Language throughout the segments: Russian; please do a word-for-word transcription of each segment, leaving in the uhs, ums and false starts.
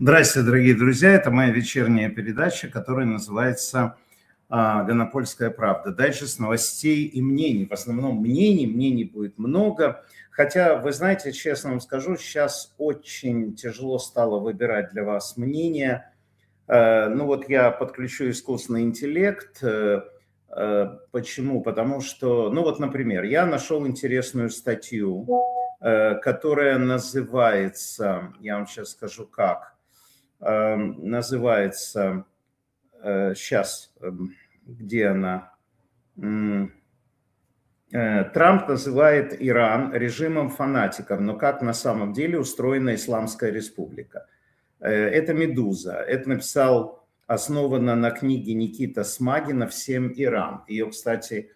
Здравствуйте, дорогие друзья. Это моя вечерняя передача, которая называется а, «Гонопольская правда». Дайджест новостей и мнений. В основном мнений, мнений будет много. Хотя, вы знаете, честно вам скажу, сейчас очень тяжело стало выбирать для вас мнение. Э, ну вот я подключу искусственный интеллект. Э, э, почему? Потому что, ну вот, например, я нашел интересную статью, э, которая называется, я вам сейчас скажу как, называется, сейчас, где она, Трамп называет Иран режимом фанатиков, но как на самом деле устроена Исламская республика. Это «Медуза». Это написал, основано на книге Никита Смагина «Всем Иран». Ее, кстати,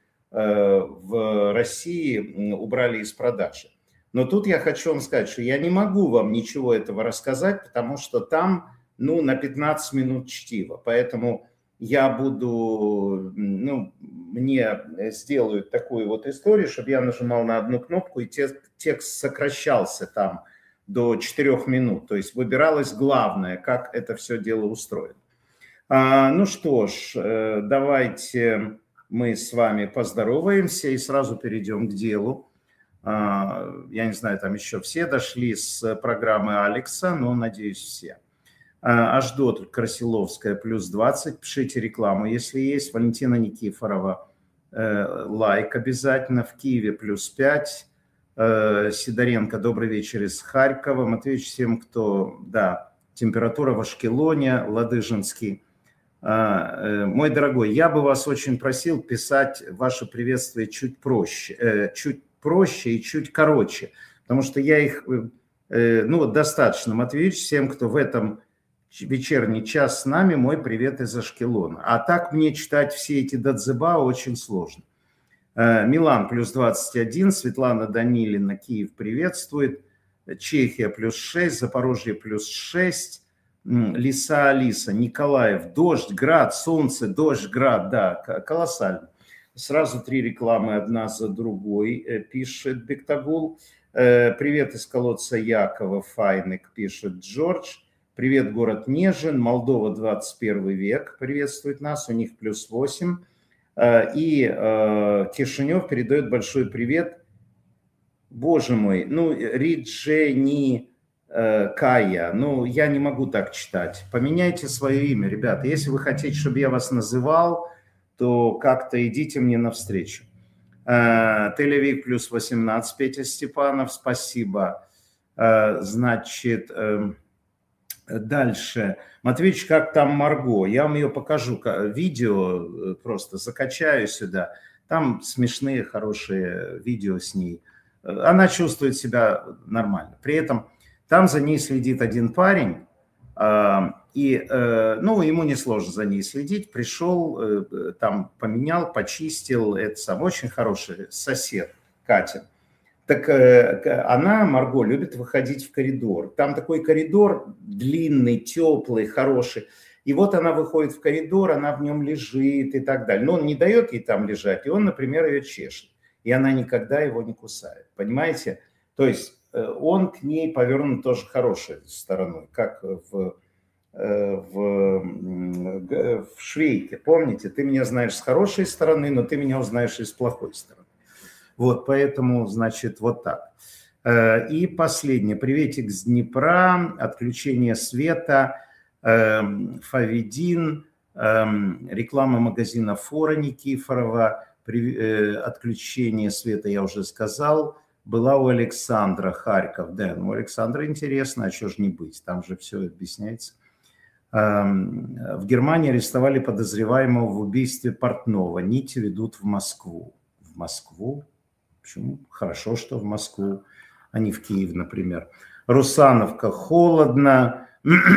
в России убрали из продажи. Но тут я хочу вам сказать, что я не могу вам ничего этого рассказать, потому что там, ну, на пятнадцать минут чтива. Поэтому я буду, ну, мне сделают такую вот историю, чтобы я нажимал на одну кнопку, и текст сокращался там до четырёх минут. То есть выбиралось главное, как это все дело устроено. А, ну что ж, давайте мы с вами поздороваемся и сразу перейдем к делу. Я не знаю, там еще все дошли с программы Алекса, но, надеюсь, все. Аждот, Красиловская, плюс двадцать. Пишите рекламу, если есть. Валентина Никифорова, лайк обязательно. В Киеве, плюс пять. Сидоренко, добрый вечер из Харькова. Матвеевич, всем, кто, да, температура в Ашкелоне, Ладыжинский. Мой дорогой, я бы вас очень просил писать ваше приветствие чуть проще, чуть проще и чуть короче, потому что я их, ну вот достаточно. Матвеевич, всем, кто в этом вечерний час с нами, мой привет из Ашкелона. А так мне читать все эти дадзеба очень сложно. Милан, плюс двадцать один, Светлана Данилина, Киев приветствует, Чехия, плюс шесть, Запорожье, плюс шесть, Лиса Алиса, Николаев, дождь, град, солнце, дождь, град, да, колоссально. Сразу три рекламы, одна за другой, пишет Бектагул. Привет из колодца Якова, Файник, пишет Джордж. Привет, город Нежин, Молдова, двадцать первый век, приветствует нас, у них плюс восемь. И Кишинев передает большой привет. Боже мой, ну, Риджени Кая, ну, я не могу так читать. Поменяйте свое имя, ребята. Если вы хотите, чтобы я вас называл, то как-то идите мне навстречу. Тель-Авив плюс восемнадцать, Петя Степанов, спасибо. Значит, дальше. Матвеевич, как там Марго? Я вам ее покажу, видео просто закачаю сюда. Там смешные, хорошие видео с ней. Она чувствует себя нормально. При этом там за ней следит один парень. И, ну, ему несложно за ней следить. Пришел, там поменял, почистил. Это сам очень хороший сосед, Катя. Так она, Марго, любит выходить в коридор. Там такой коридор длинный, теплый, хороший. И вот она выходит в коридор, она в нем лежит и так далее. Но он не дает ей там лежать, и он, например, ее чешет. И она никогда его не кусает. Понимаете? То есть он к ней повернут тоже хорошей стороной, как в... В, в Швейке, помните, ты меня знаешь с хорошей стороны, но ты меня узнаешь и с плохой стороны. Вот, поэтому, значит, вот так. И последнее. Приветик с Днепра, отключение света, Фавидин, реклама магазина Фора Никифорова, отключение света, я уже сказал, была у Александра, Харьков. Да, ну, у Александра интересно, а что же не быть, там же все объясняется. В Германии арестовали подозреваемого в убийстве портного. Нити ведут в Москву. В Москву? Почему? Хорошо, что в Москву, а не в Киев, например. Русановка, холодно.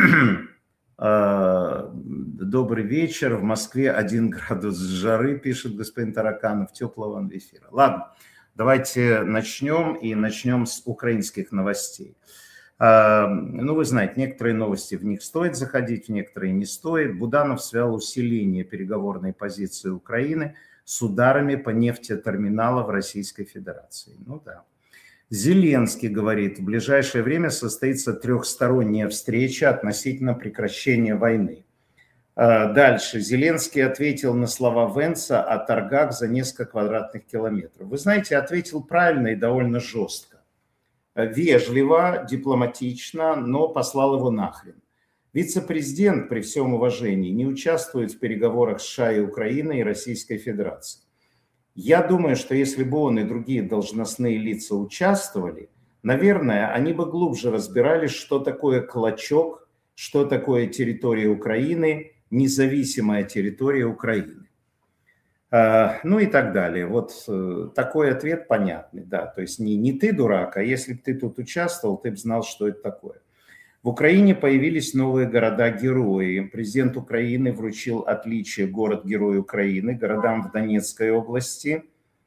Добрый вечер. В Москве один градус жары, пишет господин Тараканов. Теплого вам эфира. Ладно, давайте начнем. И начнем с украинских новостей. Ну, вы знаете, некоторые новости, в них стоит заходить, в некоторые не стоит. Буданов свел усиление переговорной позиции Украины с ударами по нефтетерминалам в Российской Федерации. Ну да. Зеленский говорит, в ближайшее время состоится трехсторонняя встреча относительно прекращения войны. Дальше. Зеленский ответил на слова Венса о торгах за несколько квадратных километров. Вы знаете, ответил правильно и довольно жестко. Вежливо, дипломатично, но послал его нахрен. Вице-президент, при всем уважении, не участвует в переговорах с США и Украиной и Российской Федерацией. Я думаю, что если бы он и другие должностные лица участвовали, наверное, они бы глубже разбирались, что такое клочок, что такое территория Украины, независимая территория Украины. Ну и так далее. Вот такой ответ понятный, да. То есть не, не ты дурак, а если бы ты тут участвовал, ты бы знал, что это такое. В Украине появились новые города-герои. Президент Украины вручил отличие город-герой Украины городам в Донецкой области.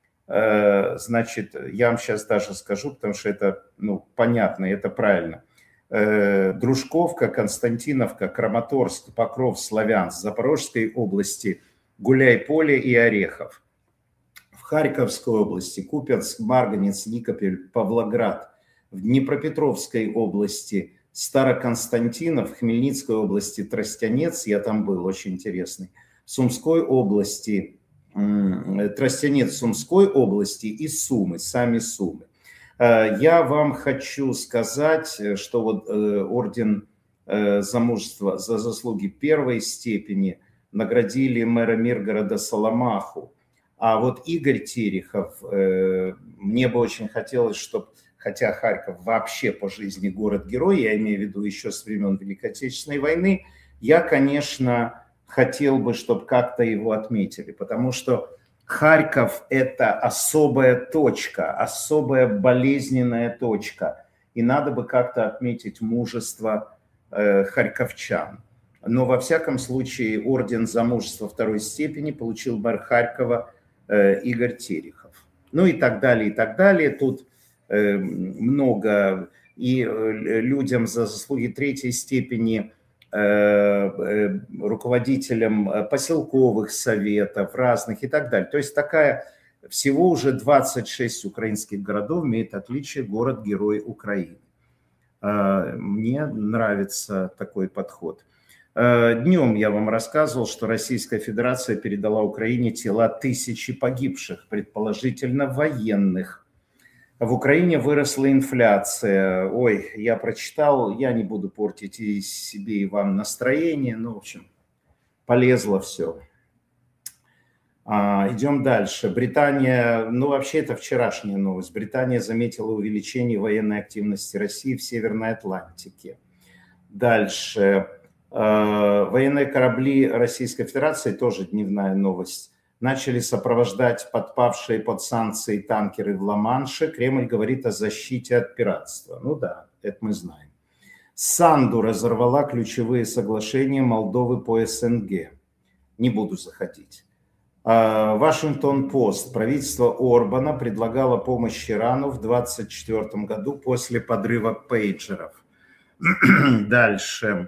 Значит, я вам сейчас даже скажу, потому что это, ну, понятно, это правильно. Дружковка, Константиновка, Краматорск, Покров, Славянск, Запорожской области, Гуляйполе и Орехов. В Харьковской области Купянск, Марганец, Никополь, Павлоград. В Днепропетровской области Староконстантинов, в Хмельницкой области Тростянец, я там был, очень интересный. В Сумской области Тростянец, в Сумской области и Сумы, сами Сумы. Я вам хочу сказать, что вот орден за мужество, за заслуги первой степени наградили мэра Миргорода Соломаху. А вот Игорь Терехов, мне бы очень хотелось, чтобы, хотя Харьков вообще по жизни город-герой, я имею в виду еще с времен Великой Отечественной войны, я, конечно, хотел бы, чтобы как-то его отметили, потому что Харьков – это особая точка, особая болезненная точка. И надо бы как-то отметить мужество э, харьковчан. Но во всяком случае орден за мужество второй степени получил мэр Харькова э, Игорь Терехов. Ну и так далее, и так далее. Тут э, много. И э, людям за заслуги третьей степени, руководителям поселковых советов разных и так далее. То есть такая, всего уже двадцать шесть украинских городов имеет отличие город-герой Украины. Мне нравится такой подход. Днем я вам рассказывал, что Российская Федерация передала Украине тела тысячи погибших, предположительно военных. В Украине выросла инфляция. Ой, я прочитал, я не буду портить и себе, и вам настроение. Ну, в общем, полезло все. А, идем дальше. Британия, ну вообще это вчерашняя новость. Британия заметила увеличение военной активности России в Северной Атлантике. Дальше. А, военные корабли Российской Федерации, тоже дневная новость, начали сопровождать подпавшие под санкции танкеры в Ла-Манше. Кремль говорит о защите от пиратства. Ну да, это мы знаем. Санду разорвала ключевые соглашения Молдовы по СНГ. Не буду заходить. Вашингтон-Пост. Правительство Орбана предлагало помощь Ирану в двадцать четвёртом году после подрыва пейджеров. Дальше.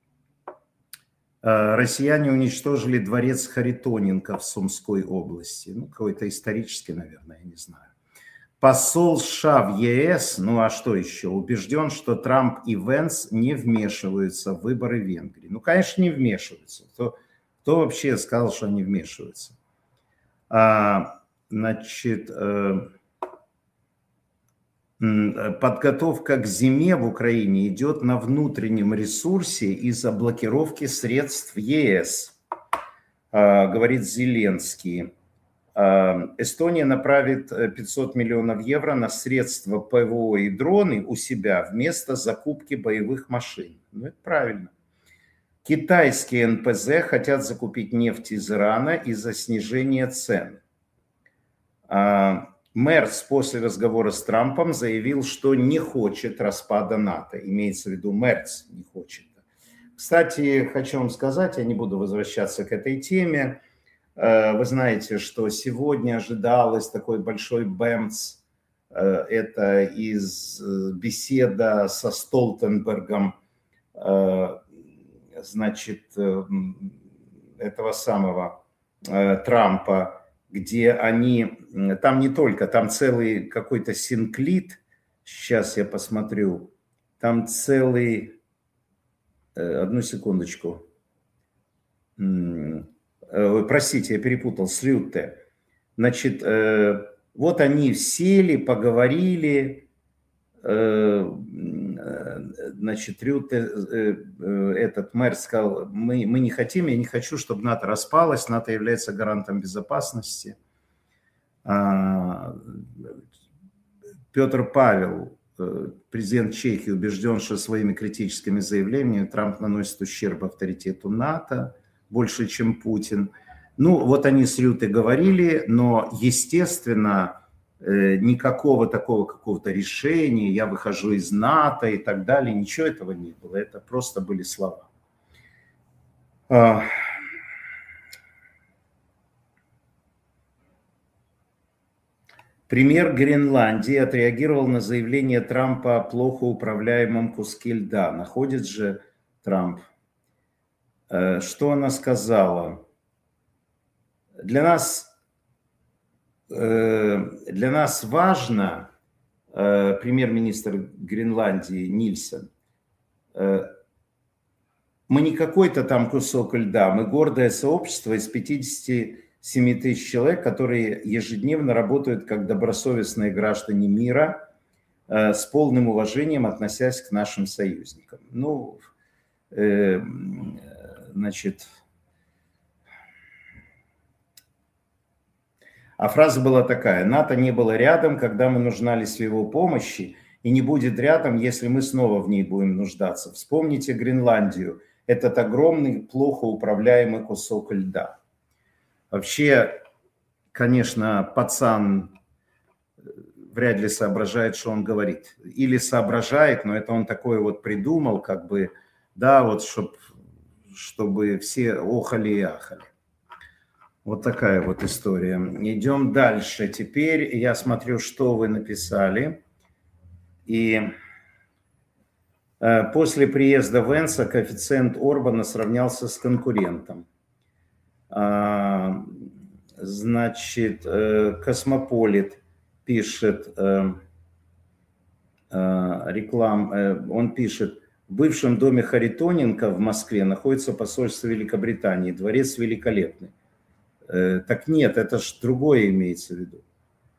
Россияне уничтожили дворец Харитоненко в Сумской области. Ну, какой-то исторический, наверное, я не знаю. Посол США в ЕС, ну а что еще, убежден, что Трамп и Венс не вмешиваются в выборы Венгрии. Ну, конечно, не вмешиваются. Кто, кто вообще сказал, что они вмешиваются? А, значит, э, подготовка к зиме в Украине идет на внутреннем ресурсе из-за блокировки средств ЕС, э, говорит Зеленский. Эстония направит пятьсот миллионов евро на средства ПВО и дроны у себя вместо закупки боевых машин. Ну, это правильно. Китайские эн пэ зэ хотят закупить нефть из Ирана из-за снижения цен. Мерц после разговора с Трампом заявил, что не хочет распада НАТО. Имеется в виду, Мерц не хочет. Кстати, хочу вам сказать, я не буду возвращаться к этой теме. Вы знаете, что сегодня ожидалось такой большой бэмц. Это из беседа со Столтенбергом, значит, этого самого Трампа, где они, там не только, там целый какой-то синклит Сейчас я посмотрю. Там целый... Одну секундочку. Простите, я перепутал, с Рютте. Значит, вот они сели, поговорили. Значит, Рютте, этот мэр сказал, мы, мы не хотим, я не хочу, чтобы НАТО распалось. НАТО является гарантом безопасности. Петр Павел, президент Чехии, убежден, что своими критическими заявлениями Трамп наносит ущерб авторитету НАТО больше, чем Путин. Ну, вот они с Рютте говорили, но, естественно, никакого такого какого-то решения, я выхожу из НАТО и так далее, ничего этого не было. Это просто были слова. Премьер Гренландии отреагировал на заявление Трампа о плохо управляемом куске льда. Находит же Трамп. Что она сказала? Для нас, для нас важно, премьер-министр Гренландии Нильсон, мы не какой-то там кусок льда, мы гордое сообщество из пятидесяти семи тысяч человек, которые ежедневно работают как добросовестные граждане мира, с полным уважением относясь к нашим союзникам. Ну, э, значит... А фраза была такая: НАТО не было рядом, когда мы нуждались в его помощи, и не будет рядом, если мы снова в ней будем нуждаться. Вспомните Гренландию, этот огромный, плохо управляемый кусок льда. Вообще, конечно, пацан вряд ли соображает, что он говорит. Или соображает, но это он такое вот придумал, как бы, да, вот, чтоб, чтобы все охали и ахали. Вот такая вот история. Идем дальше. Теперь я смотрю, что вы написали. И после приезда Венса коэффициент Орбана сравнялся с конкурентом. Значит, Космополит пишет, реклам, он пишет: в бывшем доме Харитоненко в Москве находится посольство Великобритании, дворец великолепный. Так нет, это ж другое имеется в виду.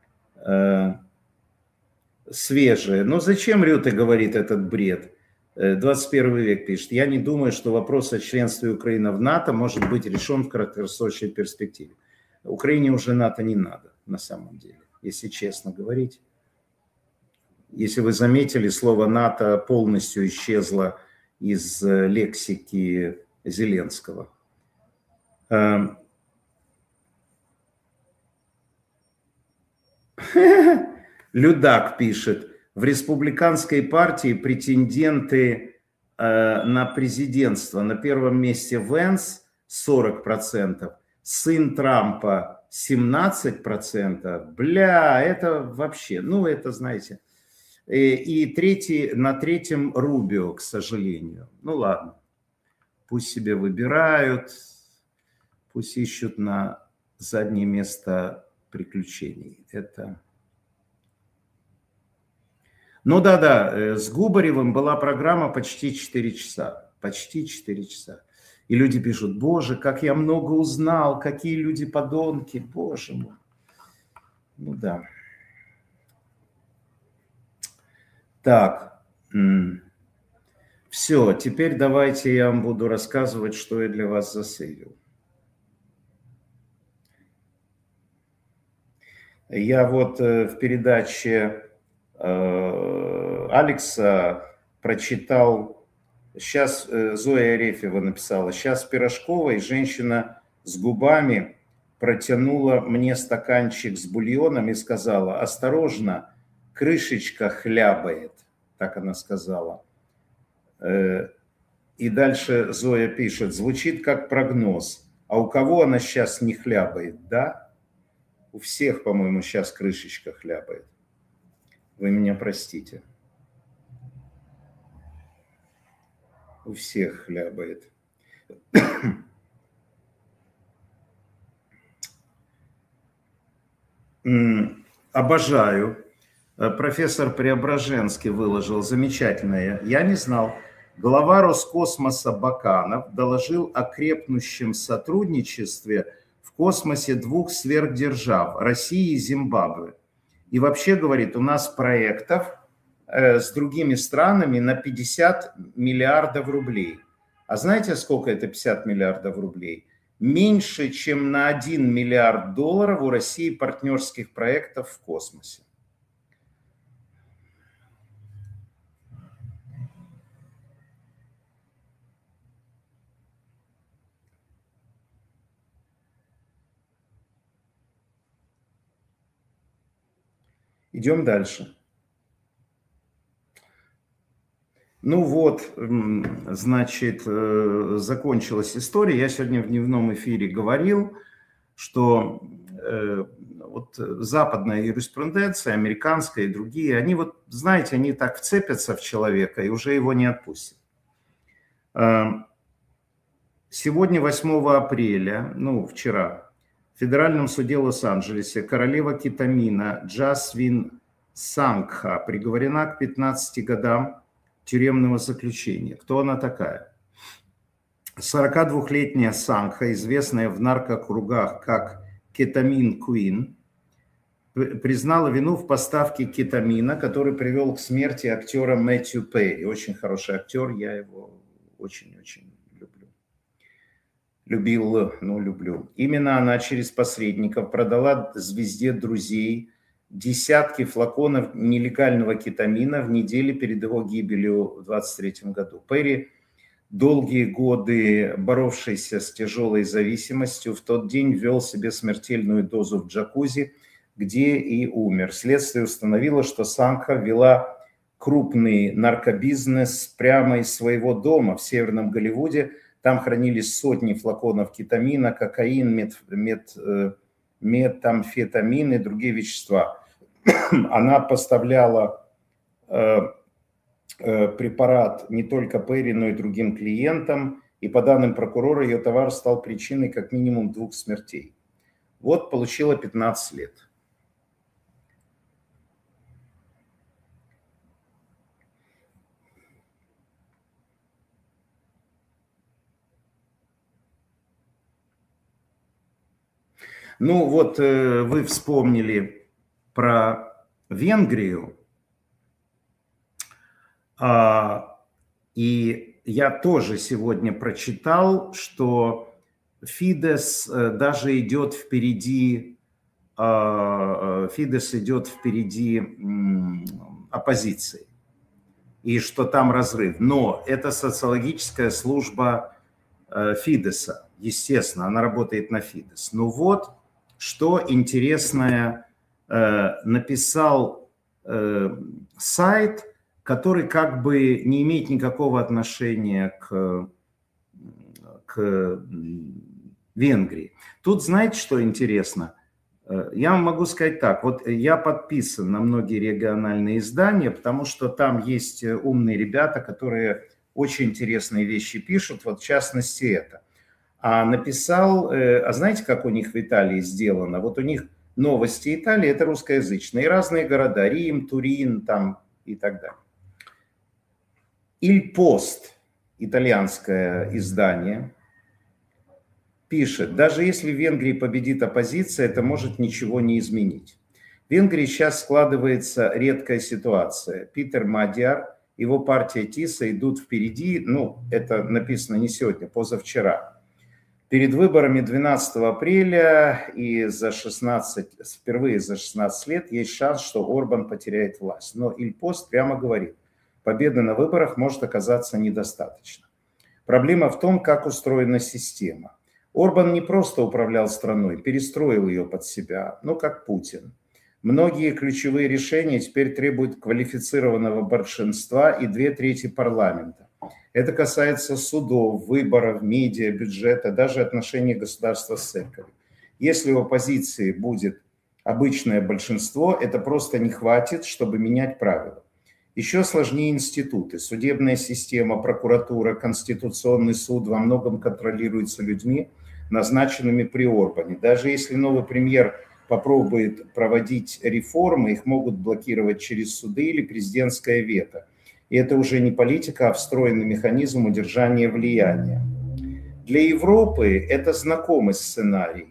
Свежее. Но зачем Рютте говорит этот бред? двадцать первый век пишет: я не думаю, что вопрос о членстве Украины в НАТО может быть решен в краткосрочной перспективе. Украине уже НАТО не надо, на самом деле, если честно говорить. Если вы заметили, слово НАТО полностью исчезло из лексики Зеленского. Людак пишет: в республиканской партии претенденты э, на президентство. На первом месте Венс сорок процентов, сын Трампа семнадцать процентов. Бля, это вообще, ну это знаете. И, и третий, на третьем Рубио, к сожалению. Ну ладно, пусть себе выбирают, пусть ищут на заднее место приключений. Это... Ну да-да, с Губаревым была программа почти четыре часа. Почти четыре часа. И люди пишут: боже, как я много узнал, какие люди подонки, боже мой. Ну да. Так. Все, теперь давайте я вам буду рассказывать, что я для вас засейвил. Я вот в передаче Алекса прочитал, сейчас Зоя Арефьева написала: сейчас Пирожковой женщина с губами протянула мне стаканчик с бульоном и сказала: осторожно, крышечка хлябает. Так она сказала. И дальше Зоя пишет: звучит как прогноз. А у кого она сейчас не хлябает, да? У всех, по-моему, сейчас крышечка хлябает. Вы меня простите. У всех хлябает. Обожаю Профессор Преображенский выложил замечательное. Я не знал. Глава Роскосмоса Баканов доложил о крепнущем сотрудничестве в космосе двух сверхдержав – России и Зимбабве. И вообще, говорит, у нас проектов э, с другими странами на пятьдесят миллиардов рублей. А знаете, сколько это пятьдесят миллиардов рублей? Меньше, чем на один миллиард долларов у России партнерских проектов в космосе. Идем дальше. Ну вот, значит, закончилась история. Я сегодня в дневном эфире говорил, что вот западная юриспруденция, американская и другие, они вот, знаете, они так вцепятся в человека и уже его не отпустят. Сегодня, восьмого апреля, ну, вчера, в Федеральном суде Лос-Анджелесе королева кетамина Джасвин Сангха приговорена к пятнадцати годам тюремного заключения. Кто она такая? сорокадвухлетняя Сангха, известная в наркокругах как кетамин Куин, признала вину в поставке кетамина, который привел к смерти актера Мэтью Перри. Очень хороший актер, я его очень-очень люблю. Любил, ну, люблю. Именно она через посредников продала звезде друзей десятки флаконов нелегального кетамина в неделю перед его гибелью в двадцать третьем году. Перри, долгие годы боровшийся с тяжелой зависимостью, в тот день ввел себе смертельную дозу в джакузи, где и умер. Следствие установило, что Сангха вела крупный наркобизнес прямо из своего дома в Северном Голливуде. Там хранились сотни флаконов кетамина, кокаин, мет, мет, метамфетамин и другие вещества. Она поставляла э, э, препарат не только Перри, но и другим клиентам. И по данным прокурора, ее товар стал причиной как минимум двух смертей. Вот получила пятнадцать лет. Ну вот э, вы вспомнили про Венгрию, а, и я тоже сегодня прочитал, что Фидес э, даже идет впереди, э, Фидес идет впереди э, оппозиции, и что там разрыв. Но это социологическая служба э, Фидеса, естественно, она работает на Фидес. Ну вот, что интересное э, написал э, сайт, который как бы не имеет никакого отношения к, к Венгрии. Тут знаете, что интересно? Я вам могу сказать так, вот я подписан на многие региональные издания, потому что там есть умные ребята, которые очень интересные вещи пишут, вот в частности это. А написал, а знаете, как у них в Италии сделано? Вот у них новости Италии – это русскоязычные, и разные города, Рим, Турин там и так далее. Il Post, итальянское издание, пишет, даже если в Венгрии победит оппозиция, это может ничего не изменить. В Венгрии сейчас складывается редкая ситуация. Питер Мадьяр, его партия ТИСа идут впереди, ну, это написано не сегодня, позавчера. Перед выборами двенадцатого апреля и за шестнадцать, впервые за шестнадцать лет есть шанс, что Орбан потеряет власть. Но Il Post прямо говорит, победа на выборах может оказаться недостаточно. Проблема в том, как устроена система. Орбан не просто управлял страной, перестроил ее под себя, ну как Путин. Многие ключевые решения теперь требуют квалифицированного большинства и две трети парламента. Это касается судов, выборов, медиа, бюджета, даже отношений государства с церковью. Если у оппозиции будет обычное большинство, это просто не хватит, чтобы менять правила. Еще сложнее институты. Судебная система, прокуратура, Конституционный суд во многом контролируются людьми, назначенными при Орбане. Даже если новый премьер попробует проводить реформы, их могут блокировать через суды или президентское вето. И это уже не политика, а встроенный механизм удержания влияния. Для Европы это знакомый сценарий.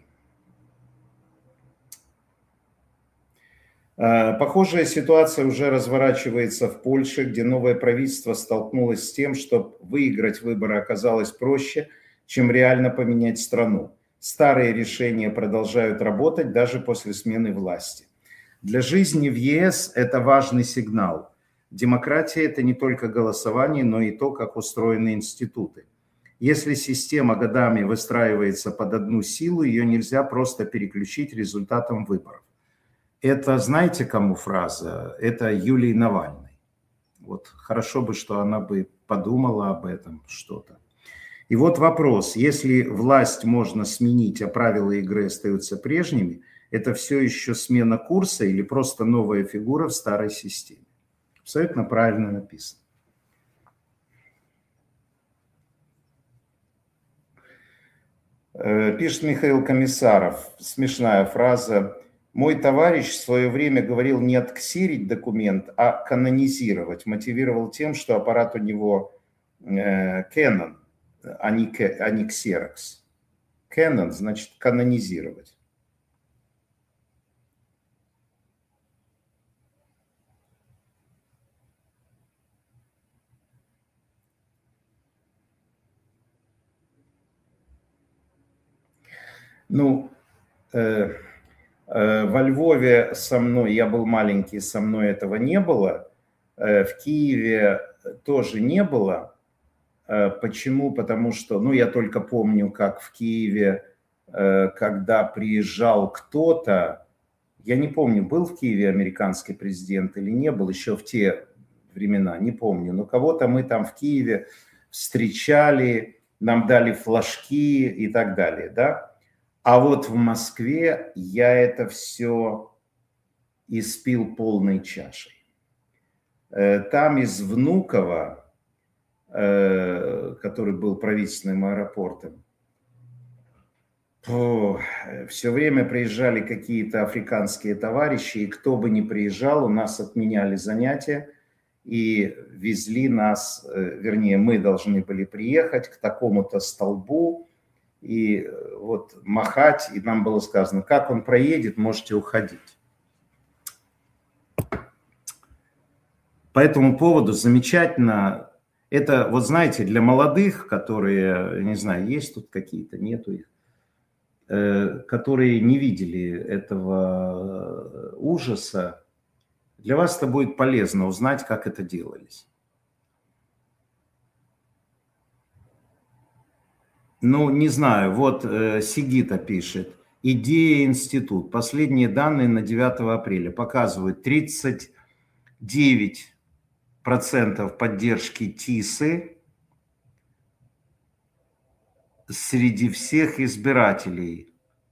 Похожая ситуация уже разворачивается в Польше, где новое правительство столкнулось с тем, что выиграть выборы оказалось проще, чем реально поменять страну. Старые решения продолжают работать даже после смены власти. Для жизни в ЕС это важный сигнал. Демократия – это не только голосование, но и то, как устроены институты. Если система годами выстраивается под одну силу, ее нельзя просто переключить результатом выборов. Это, знаете, кому фраза? Это Юлии Навальной. Вот хорошо бы, что она бы подумала об этом что-то. И вот вопрос, если власть можно сменить, а правила игры остаются прежними, это все еще смена курса или просто новая фигура в старой системе? Абсолютно правильно написано. Пишет Михаил Комиссаров, смешная фраза. Мой товарищ в свое время говорил не отксерить документ, а канонизировать. Мотивировал тем, что аппарат у него э, Canon, а не, а не Xerox. Canon значит канонизировать. Ну, э, э, во Львове со мной, я был маленький, со мной этого не было. Э, в Киеве тоже не было. Э, почему? Потому что, ну, я только помню, как в Киеве, э, когда приезжал кто-то, я не помню, был в Киеве американский президент или не был, еще в те времена, не помню. Но кого-то мы там в Киеве встречали, нам дали флажки и так далее, да. А вот в Москве я это все испил полной чашей. Там из Внуково, который был правительственным аэропортом, все время приезжали какие-то африканские товарищи, и кто бы ни приезжал, у нас отменяли занятия и везли нас, вернее, мы должны были приехать к такому-то столбу, и вот махать, и нам было сказано, как он проедет, можете уходить. По этому поводу замечательно, это, вот знаете, для молодых, которые, не знаю, есть тут какие-то, нету их, которые не видели этого ужаса, для вас это будет полезно узнать, как это делалось. Ну, не знаю, вот э, Сигита пишет, идея институт. Последние данные на девятое апреля показывают тридцать девять процентов поддержки ТИСы среди всех избирателей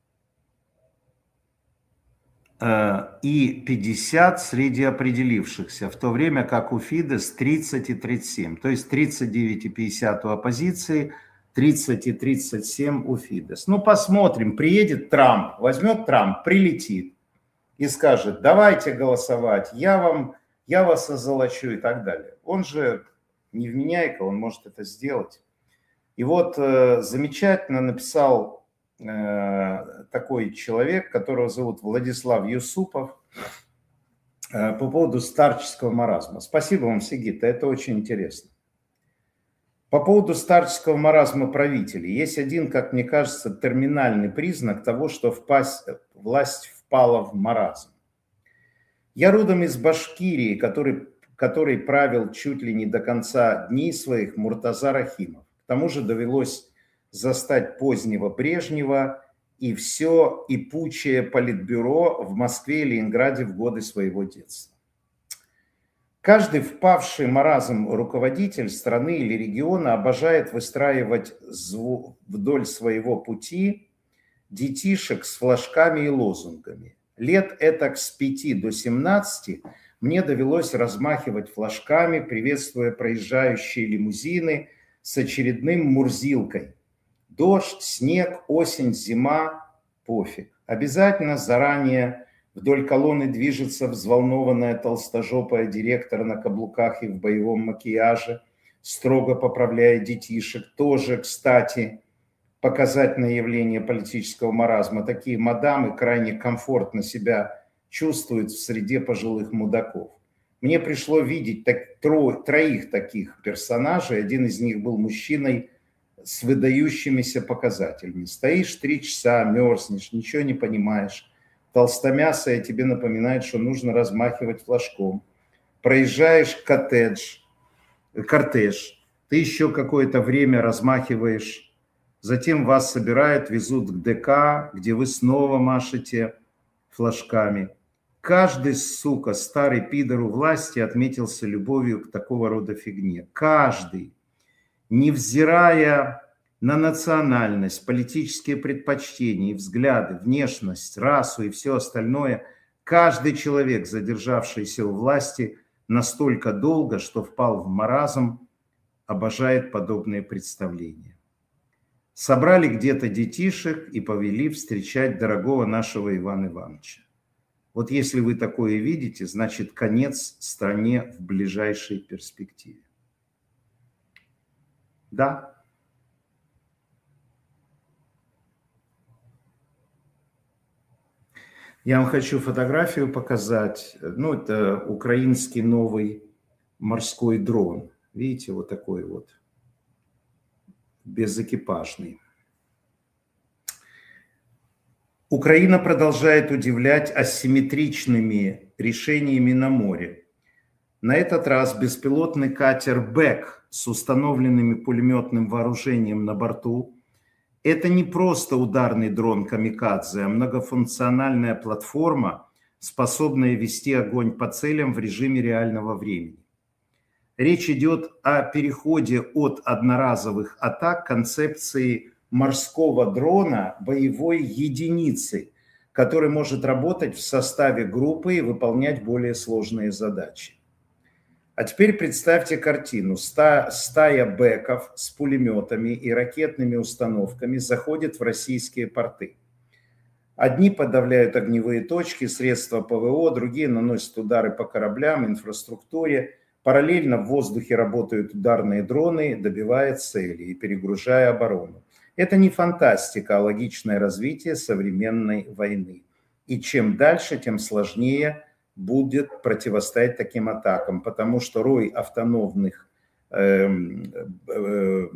э, и пятьдесят процентов среди определившихся, в то время как у Фидес тридцать и тридцать семь, то есть тридцать девять и пятьдесят у оппозиции, тридцать и тридцать семь у Фидес. Ну, посмотрим, приедет Трамп, возьмет Трамп, прилетит и скажет, давайте голосовать, я, вам, я вас озолочу и так далее. Он же невменяйка, он может это сделать. И вот э, замечательно написал э, такой человек, которого зовут Владислав Юсупов, э, по поводу старческого маразма. Спасибо вам, Сигита, это очень интересно. По поводу старческого маразма правителей. Есть один, как мне кажется, терминальный признак того, что впасть, власть впала в маразм. Я родом из Башкирии, который, который правил чуть ли не до конца дней своих Муртаза Рахимов. К тому же довелось застать позднего Брежнева и все ипучее политбюро в Москве и Ленинграде в годы своего детства. Каждый впавший в маразм руководитель страны или региона обожает выстраивать вдоль своего пути детишек с флажками и лозунгами. Лет этак с пяти до семнадцати мне довелось размахивать флажками, приветствуя проезжающие лимузины с очередным мурзилкой. Дождь, снег, осень, зима – пофиг. Обязательно заранее вдоль колонны движется взволнованная толстожопая директор на каблуках и в боевом макияже, строго поправляя детишек. Тоже, кстати, показательное явление политического маразма. Такие мадамы крайне комфортно себя чувствуют в среде пожилых мудаков. Мне пришло видеть так, тро, троих таких персонажей. Один из них был мужчиной с выдающимися показателями. Стоишь три часа, мерзнешь, ничего не понимаешь. Толстомясая тебе напоминает, что нужно размахивать флажком. Проезжаешь коттедж, кортеж, ты еще какое-то время размахиваешь, затем вас собирают, везут к ДК, где вы снова машете флажками. Каждый, сука, старый пидор у власти отметился любовью к такого рода фигне. Каждый, невзирая на национальность, политические предпочтения, взгляды, внешность, расу и все остальное, каждый человек, задержавшийся у власти настолько долго, что впал в маразм, обожает подобные представления. Собрали где-то детишек и повели встречать дорогого нашего Ивана Ивановича. Вот если вы такое видите, значит конец стране в ближайшей перспективе. Да. Я вам хочу фотографию показать. Ну, это украинский новый морской дрон. Видите, вот такой вот, безэкипажный. Украина продолжает удивлять асимметричными решениями на море. На этот раз беспилотный катер «Бэк» с установленными пулеметным вооружением на борту – это не просто ударный дрон «Камикадзе», а многофункциональная платформа, способная вести огонь по целям в режиме реального времени. Речь идет о переходе от одноразовых атак к концепции морского дрона боевой единицы, который может работать в составе группы и выполнять более сложные задачи. А теперь представьте картину. Стая бэков с пулеметами и ракетными установками заходит в российские порты. Одни подавляют огневые точки, средства ПВО, другие наносят удары по кораблям, инфраструктуре. Параллельно в воздухе работают ударные дроны, добивая цели и перегружая оборону. Это не фантастика, а логичное развитие современной войны. И чем дальше, тем сложнее будет противостоять таким атакам, потому что рой автономных, э, э,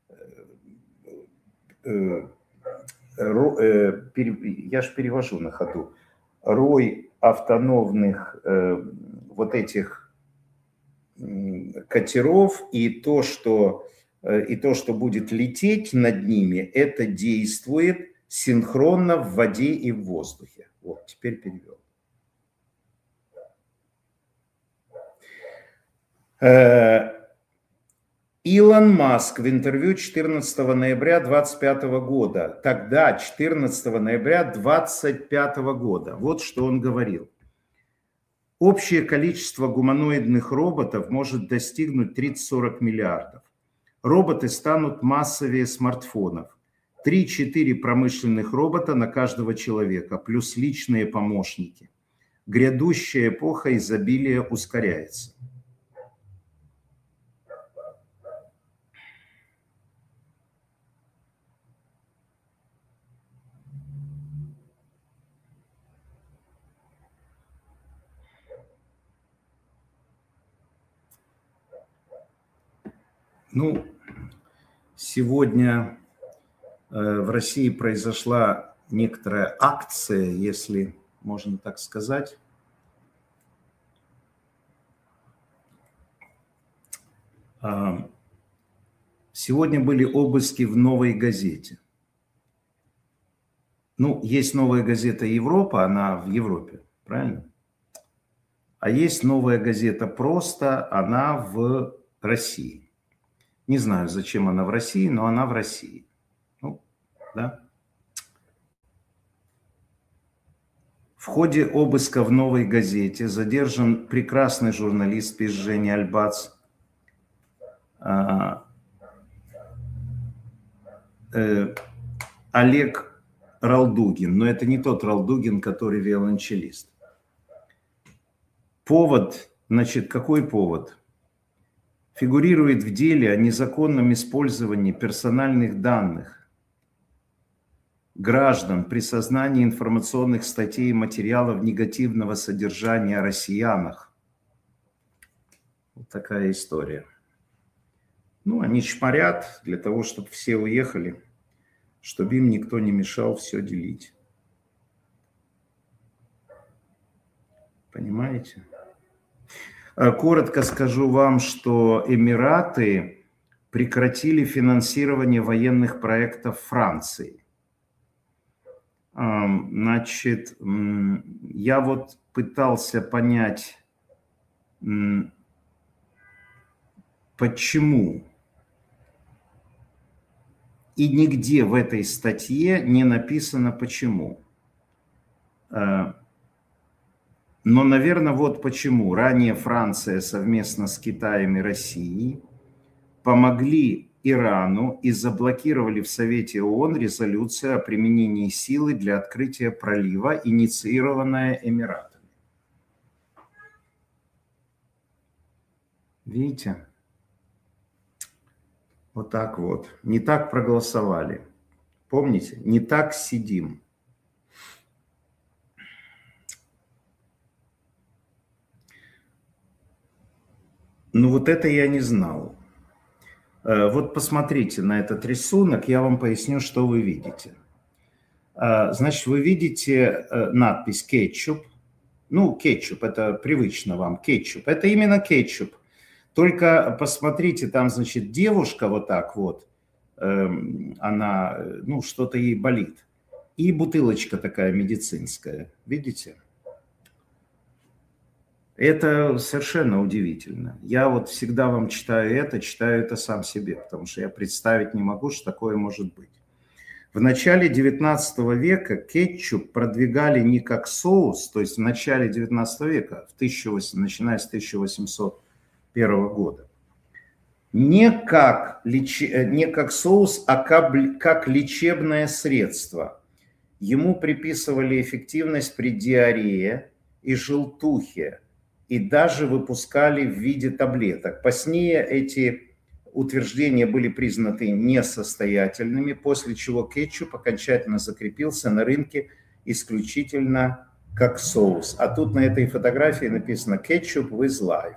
э, э, пере, я же перевожу на ходу, рой автономных э, вот этих катеров и то, что и то, что будет лететь над ними, это действует синхронно в воде и в воздухе. Вот, теперь перевел. Илон Маск в интервью четырнадцатого ноября две тысячи двадцать пятого года, тогда четырнадцатого ноября две тысячи двадцать пятого года, вот что он говорил. Общее количество гуманоидных роботов может достигнуть тридцать-сорок миллиардов. Роботы станут массовее смартфонов. три-четыре промышленных робота на каждого человека, плюс личные помощники. Грядущая эпоха изобилия ускоряется. Ну, сегодня э, в России произошла некоторая акция, если можно так сказать. Э, сегодня были обыски в «Новой газете». Ну, есть «Новая газета Европа», она в Европе, правильно? А есть «Новая газета Просто», она в России. Не знаю, зачем она в России, но она в России. Ну, да. В ходе обыска в «Новой газете» задержан прекрасный журналист, пишет Женя Альбац, э, Олег Ралдугин, но это не тот Ралдугин, который виолончелист. Повод, значит, какой повод? Фигурирует в деле о незаконном использовании персональных данных граждан при создании информационных статей и материалов негативного содержания о россиянах. Вот такая история. Ну, они чморят для того, чтобы все уехали, чтобы им никто не мешал все делить. Понимаете? Коротко скажу вам, что Эмираты прекратили финансирование военных проектов Франции. Значит, я вот пытался понять, почему. И нигде в этой статье не написано почему. Но, наверное, вот почему. Ранее Франция совместно с Китаем и Россией помогли Ирану и заблокировали в Совете ООН резолюцию о применении силы для открытия пролива, инициированная Эмиратами. Видите? Вот так вот. Не так проголосовали. Помните? Не так сидим. Ну вот это я не знал. Вот посмотрите на этот рисунок, я вам поясню, что вы видите. Значит, вы видите надпись «кетчуп». Ну, кетчуп, это привычно вам, кетчуп. Это именно кетчуп. Только посмотрите, там, значит, девушка вот так вот, она, ну, что-то ей болит. И бутылочка такая медицинская, видите? Это совершенно удивительно. Я вот всегда вам читаю это, читаю это сам себе, потому что я представить не могу, что такое может быть. В начале девятнадцатого века кетчуп продвигали не как соус, то есть в начале девятнадцатого века, в тысяча восемьсот, начиная с тысяча восемьсот первого года, не как, леч... не как соус, а как, как лечебное средство. Ему приписывали эффективность при диарее и желтухе, и даже выпускали в виде таблеток. Позднее эти утверждения были признаны несостоятельными, после чего кетчуп окончательно закрепился на рынке исключительно как соус. А тут на этой фотографии написано «Ketchup with life».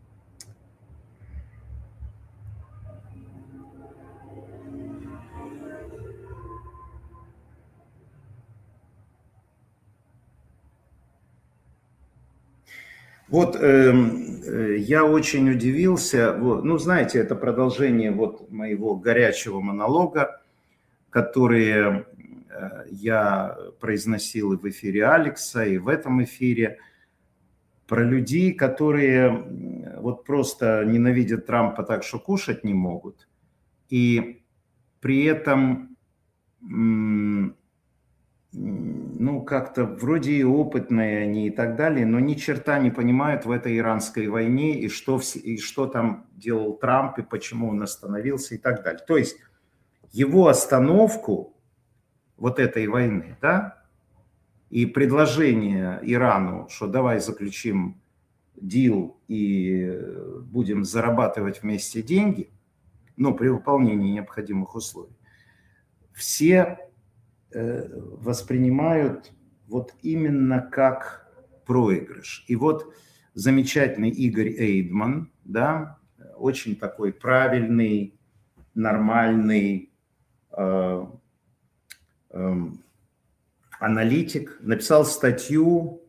Вот э, я очень удивился, вот, ну знаете, это продолжение вот моего горячего монолога, который э, я произносил и в эфире Алекса, и в этом эфире, про людей, которые вот просто ненавидят Трампа так, что кушать не могут, и при этом... М- ну, как-то вроде и опытные они и так далее, но ни черта не понимают в этой иранской войне и что, и что там делал Трамп, и почему он остановился и так далее. То есть его остановку вот этой войны, да, и предложение Ирану, что давай заключим дил и будем зарабатывать вместе деньги, ну, при выполнении необходимых условий, все воспринимают вот именно как проигрыш. И вот замечательный Игорь Эйдман, да, очень такой правильный, нормальный э, э, аналитик, написал статью,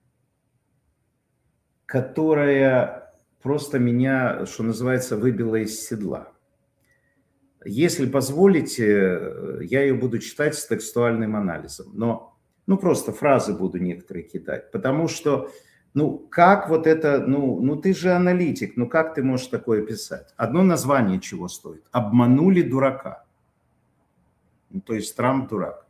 которая просто меня, что называется, выбила из седла. Если позволите, я ее буду читать с текстуальным анализом, но ну, просто фразы буду некоторые кидать, потому что, ну, как вот это, ну, ну, ты же аналитик, ну, как ты можешь такое писать? Одно название чего стоит? «Обманули дурака». Ну, то есть Трамп дурак.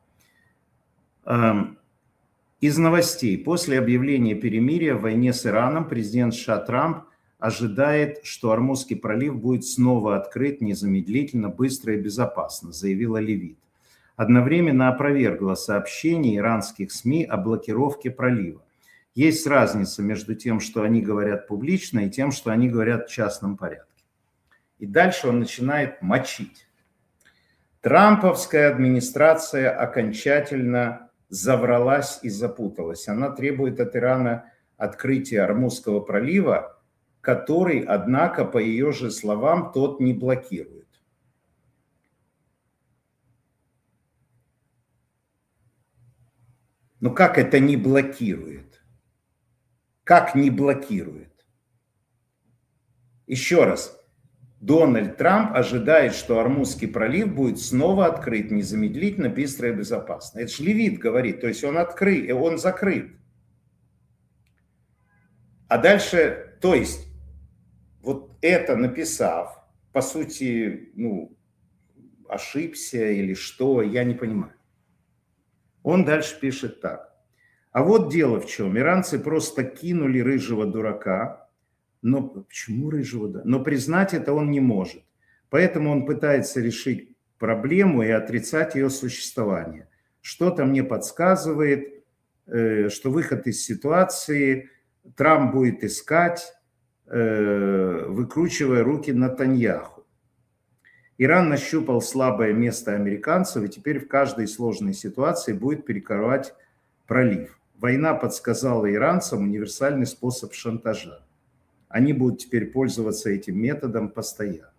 Из новостей. После объявления перемирия в войне с Ираном президент США Трамп ожидает, что Ормузский пролив будет снова открыт незамедлительно, быстро и безопасно, заявила Левит. одновременно опровергла сообщения иранских СМИ о блокировке пролива. Есть разница между тем, что они говорят публично, и тем, что они говорят в частном порядке. И дальше он начинает мочить. Трамповская администрация окончательно завралась и запуталась. Она требует от Ирана открытия Ормузского пролива, который, однако, по ее же словам, тот не блокирует. Но как это не блокирует? Как не блокирует? Еще раз. Дональд Трамп ожидает, что Ормузский пролив будет снова открыт незамедлительно, быстро и безопасно. Это же Левит говорит, то есть он открыт, он закрыт. А дальше, то есть, вот это написав, по сути, ну, ошибся или что, я не понимаю. Он дальше пишет так. А вот дело в чем. Иранцы просто кинули рыжего дурака. Но почему рыжего? Да? Но признать это он не может. Поэтому он пытается решить проблему и отрицать ее существование. Что-то мне подсказывает, что выход из ситуации Трамп будет искать, выкручивая руки Нетаньяху. Иран нащупал слабое место американцев и теперь в каждой сложной ситуации будет перекрывать пролив. Война подсказала иранцам универсальный способ шантажа. Они будут теперь пользоваться этим методом постоянно.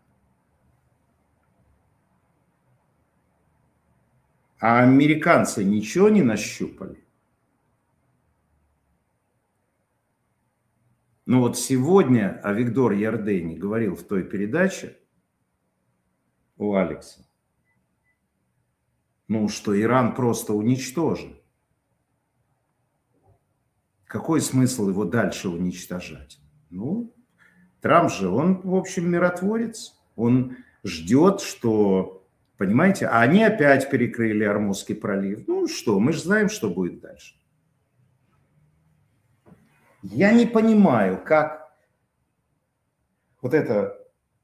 А американцы ничего не нащупали. Но вот сегодня Авигдор Ярдени говорил в той передаче у Алекса, ну, что Иран просто уничтожен. Какой смысл его дальше уничтожать? Ну, Трамп же, он, в общем, миротворец. Он ждет, что, понимаете, а они опять перекрыли Ормузский пролив. Ну что, мы же знаем, что будет дальше. Я не понимаю, как вот это...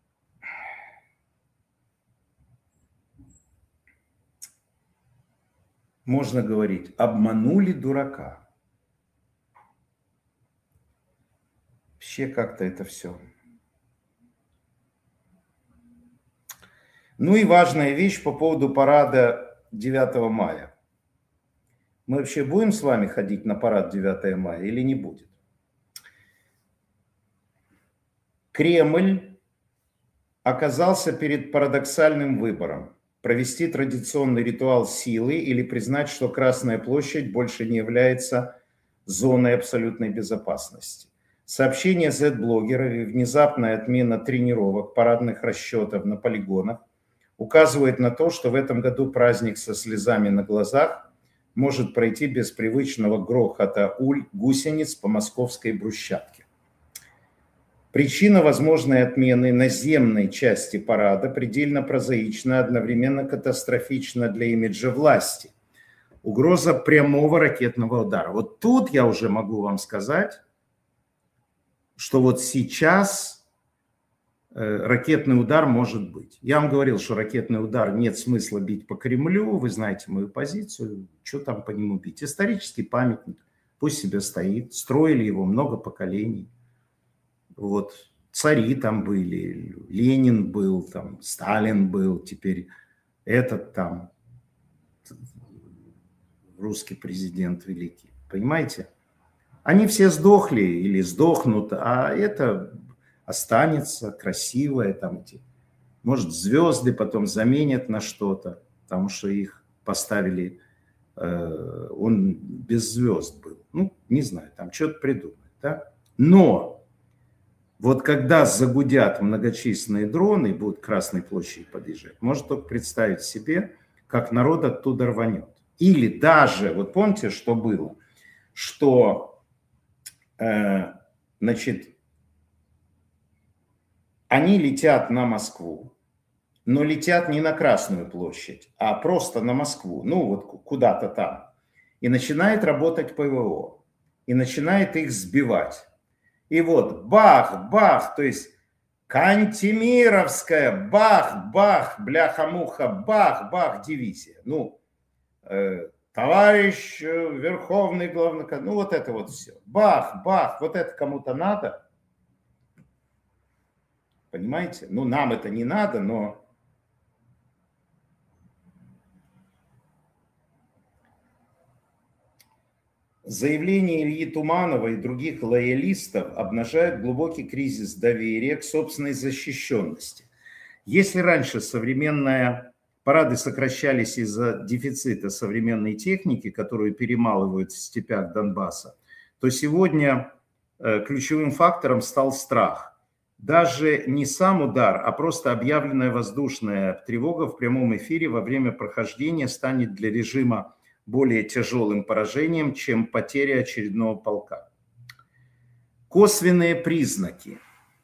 Можно говорить, обманули дурака. Вообще как-то это все. Ну и важная вещь по поводу парада девятого мая. Мы вообще будем с вами ходить на парад девятого мая или не будет? Кремль оказался перед парадоксальным выбором. Провести традиционный ритуал силы или признать, что Красная площадь больше не является зоной абсолютной безопасности. Сообщение зет-блогеров и внезапная отмена тренировок, парадных расчетов на полигонах указывает на то, что в этом году праздник со слезами на глазах может пройти без привычного грохота уль гусениц по московской брусчатке. Причина возможной отмены наземной части парада предельно прозаична, одновременно катастрофична для имиджа власти. Угроза прямого ракетного удара. Вот тут я уже могу вам сказать, что вот сейчас ракетный удар может быть. Я вам говорил, что ракетный удар нет смысла бить по Кремлю, вы знаете мою позицию, что там по нему бить. Исторический памятник, пусть себе стоит, строили его много поколений. Вот цари там были, Ленин был, там Сталин был, теперь этот там русский президент великий, понимаете? Они все сдохли или сдохнут, а это останется красивое, там эти, может, звезды потом заменят на что-то, потому что их поставили, э, он без звезд был. Ну, не знаю, там что-то придумают, да? Но вот когда загудят многочисленные дроны и будут к Красной площади подъезжать, можно только представить себе, как народ оттуда рванет. Или даже, вот помните, что было, что... Значит, они летят на Москву, но летят не на Красную площадь, а просто на Москву, ну вот куда-то там. И начинает работать ПВО, и начинает их сбивать. И вот бах, бах, то есть Кантемировская, бах, бах, бляха-муха, бах, бах, дивизия. Ну, товарищ верховный главнокомандующий, ну вот это вот все. Бах, бах, вот это кому-то надо. Понимаете? Ну нам это не надо, но... Заявления Ильи Туманова и других лоялистов обнажают глубокий кризис доверия к собственной защищенности. Если раньше современные парады сокращались из-за дефицита современной техники, которую перемалывают в степях Донбасса, то сегодня ключевым фактором стал страх. Даже не сам удар, а просто объявленная воздушная тревога в прямом эфире во время прохождения станет для режима более тяжелым поражением, чем потеря очередного полка. Косвенные признаки.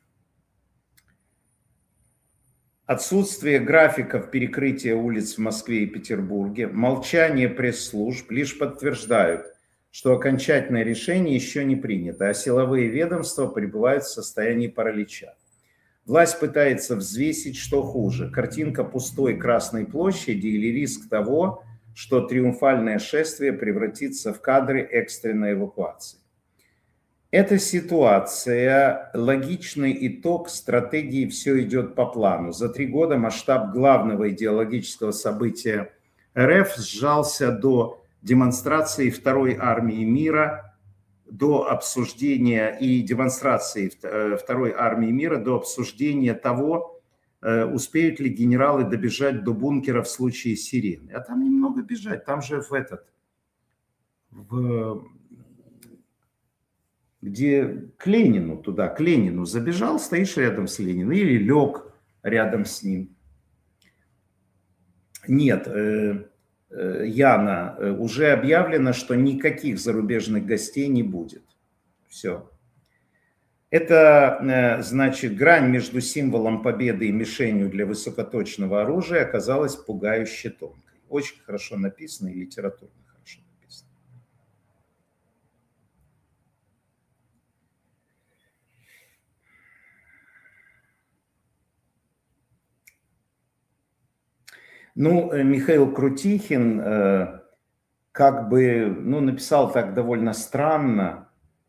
Отсутствие графиков перекрытия улиц в Москве и Петербурге, молчание пресс-служб лишь подтверждают, что окончательное решение еще не принято, а силовые ведомства пребывают в состоянии паралича. Власть пытается взвесить, что хуже: картинка пустой Красной площади или риск того, что триумфальное шествие превратится в кадры экстренной эвакуации. Эта ситуация – логичный итог стратегии «все идет по плану». За три года масштаб главного идеологического события РФ сжался до демонстрации Второй армии мира, до обсуждения и демонстрации Второй армии мира, до обсуждения того, успеют ли генералы добежать до бункера в случае сирены. А там немного бежать, там же в этот, в, где к Ленину, туда, к Ленину забежал, стоишь рядом с Лениным или лег рядом с ним. Нет, э, э, Яна, уже объявлено, что никаких зарубежных гостей не будет. Все. Это, значит, грань между символом победы и мишенью для высокоточного оружия оказалась пугающе тонкой. Очень хорошо написано и литературно хорошо написано. Ну, Михаил Крутихин как бы, ну, написал так довольно странно.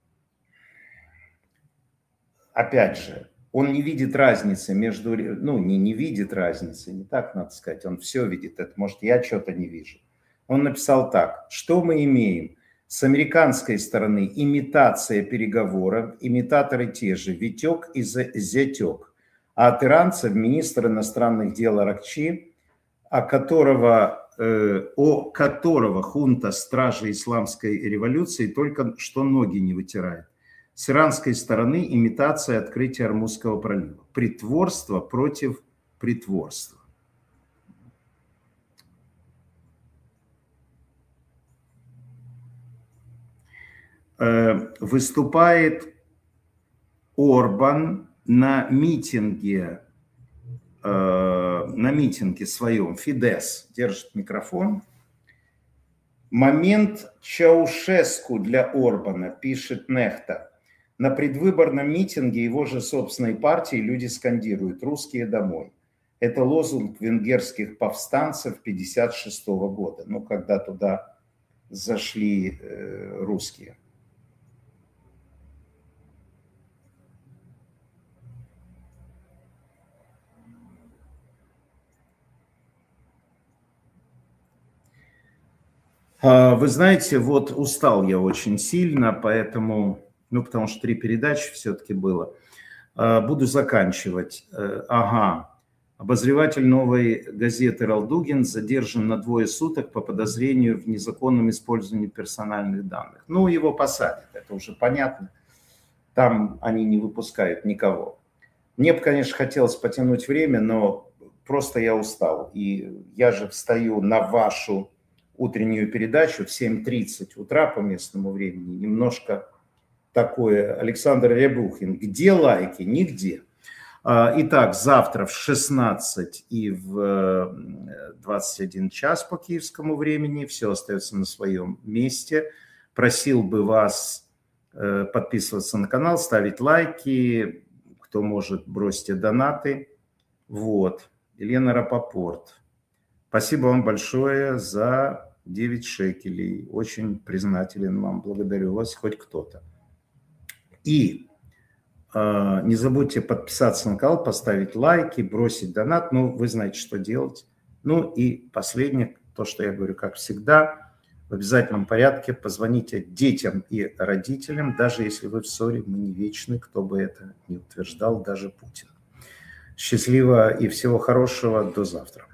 Опять же, он не видит разницы между, ну, не, не видит разницы, не так надо сказать, он все видит, это может я что-то не вижу. Он написал так: что мы имеем? С американской стороны имитация переговоров, имитаторы те же, Витек и Зятек, а от иранцев министр иностранных дел Аракчи, о которого, э, о которого хунта стражи исламской революции только что ноги не вытирает. С иранской стороны имитация открытия Ормузского пролива. Притворство против притворства. Выступает Орбан на митинге, на митинге своем, Фидес держит микрофон. Момент Чаушеску для Орбана, пишет Нехта. На предвыборном митинге его же собственной партии люди скандируют «Русские домой». Это лозунг венгерских повстанцев пятьдесят шестого года, ну, когда туда зашли э, русские. Вы знаете, вот устал я очень сильно, поэтому... Ну, потому что три передачи все-таки было. Буду заканчивать. Ага. Обозреватель «Новой газеты» Ралдугин задержан на двое суток по подозрению в незаконном использовании персональных данных. Ну, его посадят, это уже понятно. Там они не выпускают никого. Мне бы, конечно, хотелось потянуть время, но просто я устал. И я же встаю на вашу утреннюю передачу в семь тридцать утра по местному времени. Немножко... такое. Александр Рябухин. Где лайки? Нигде. Итак, завтра в шестнадцать и в двадцать один час по киевскому времени. Все остается на своем месте. Просил бы вас подписываться на канал, ставить лайки. Кто может, бросьте донаты. Вот. Елена Рапопорт. Спасибо вам большое за девять шекелей. Очень признателен вам, благодарю вас, хоть кто-то. И э, не забудьте подписаться на канал, поставить лайки, бросить донат. Ну, вы знаете, что делать. Ну и последнее, то, что я говорю, как всегда, в обязательном порядке позвоните детям и родителям, даже если вы в ссоре, мы не вечны, кто бы это ни утверждал, даже Путин. Счастливо и всего хорошего, до завтра.